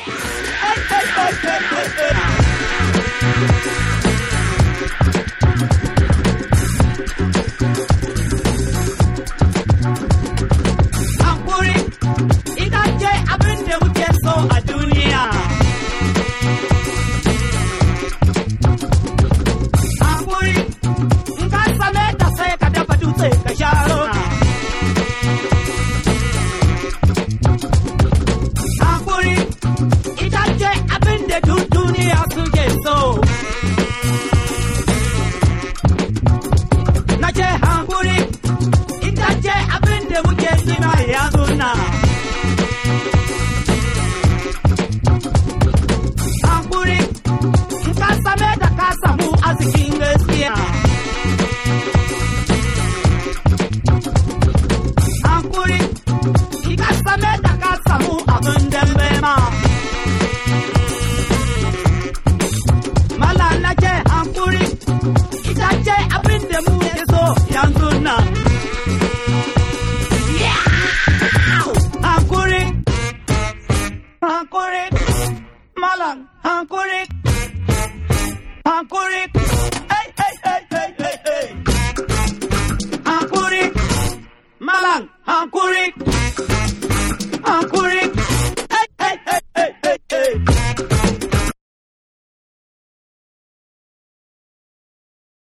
Hankuri ita ce abin da muke so a duniya. Hankuri in ka same ta sai ka dafa dutse ka sharo. Hankuri ita ce abin da duk duniya suke so. Na ce hankuri ita ce abin da muke jima yanzu na. Hankuri in ka same ta ka samu arzikin gaskiya. Hankuri in ka same ta ka samu abin dambe ma. Mala na ce hankuri ita ce abin da muke so yanzu na. Hankuri, hankuri, malam, hankuri, hankuri, hey, hey, hey, hey, hey, hey. Hankuri, malam, hankuri.